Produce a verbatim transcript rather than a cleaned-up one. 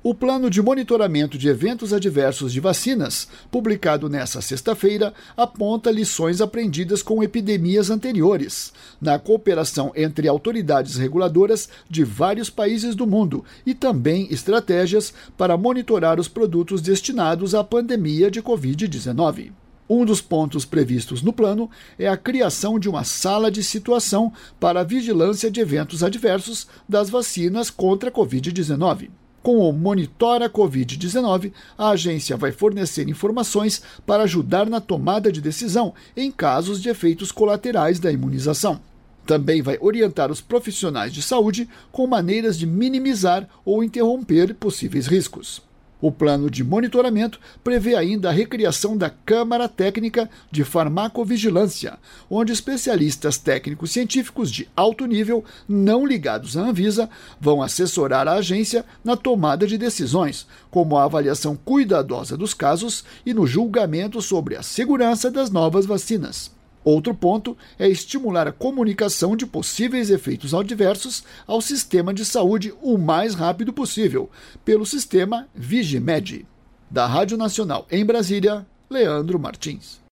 O Plano de Monitoramento de Eventos Adversos de Vacinas, publicado nesta sexta-feira, aponta lições aprendidas com epidemias anteriores, na cooperação entre autoridades reguladoras de vários países do mundo e também estratégias para monitorar os produtos destinados à pandemia de covid dezenove. Um dos pontos previstos no plano é a criação de uma sala de situação para a vigilância de eventos adversos das vacinas contra a covid dezenove. Com o Monitora covid dezenove, a agência vai fornecer informações para ajudar na tomada de decisão em casos de efeitos colaterais da imunização. Também vai orientar os profissionais de saúde com maneiras de minimizar ou interromper possíveis riscos. O plano de monitoramento prevê ainda a recriação da Câmara Técnica de Farmacovigilância, onde especialistas técnicos científicos de alto nível, não ligados à Anvisa, vão assessorar a agência na tomada de decisões, como a avaliação cuidadosa dos casos e no julgamento sobre a segurança das novas vacinas. Outro ponto é estimular a comunicação de possíveis efeitos adversos ao sistema de saúde o mais rápido possível, pelo sistema Vigimed. Da Rádio Nacional em Brasília, Leandro Martins.